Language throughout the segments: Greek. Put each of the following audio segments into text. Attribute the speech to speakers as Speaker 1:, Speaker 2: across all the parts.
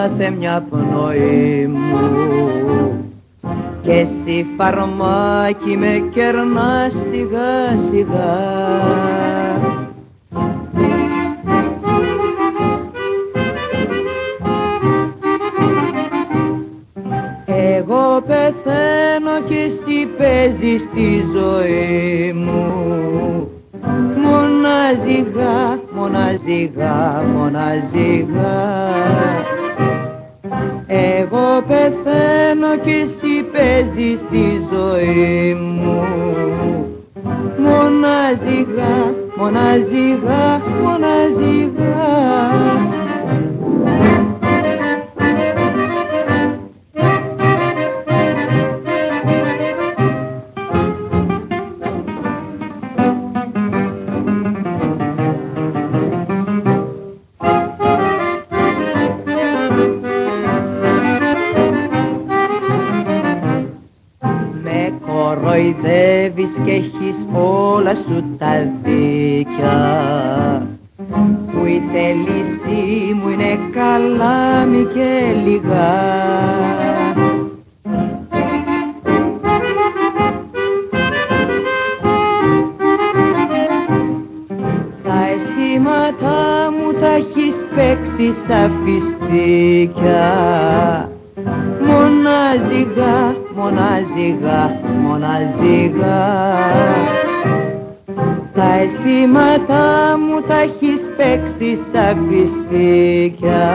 Speaker 1: κάθε μια πνοή μου κι εσύ φαρμάκι με κερνάς σιγά σιγά. Εγώ πεθαίνω κι εσύ παίζεις τη ζωή μου μοναζιγά, μοναζιγά, μοναζιγά. Εγώ πεθαίνω κι εσύ παίζεις τη ζωή μου μοναζιγά, μοναζιγά, μοναζιγά. Κοροϊδεύεις κι έχεις όλα σου τα δίκια που η θέλησή μου είναι καλάμι και λιγά. Τα αισθήματά μου τα έχεις παίξει σαν φιστίκια μοναζιγά, μοναζιγά, μοναζιγά. Τα αισθήματά μου τα έχεις παίξει σαν φιστίκια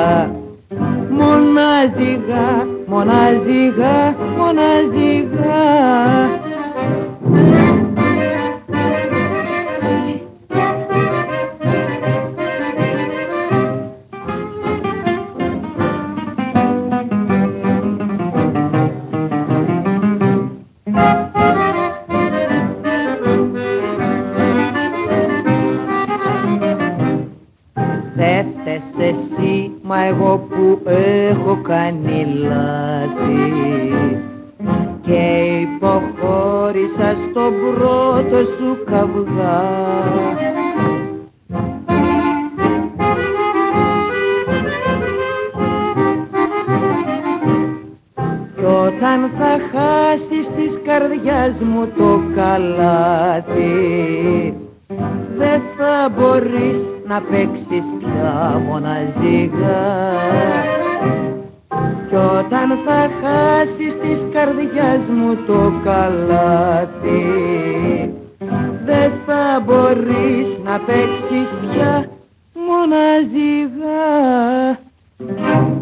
Speaker 1: μοναζιγά, μοναζιγά, μοναζιγά. Δε φταίς εσύ, μα εγώ που έχω κάνει λάθη και υποχώρησα στον πρώτο σου καυγά. Κι όταν θα χάσεις της καρδιάς μου το καλάθι δεν θα μπορείς να παίξεις πια μοναζιγά. Κι όταν θα χάσεις της καρδιάς μου το καλάθι δεν θα μπορείς να παίξεις πια μοναζιγά.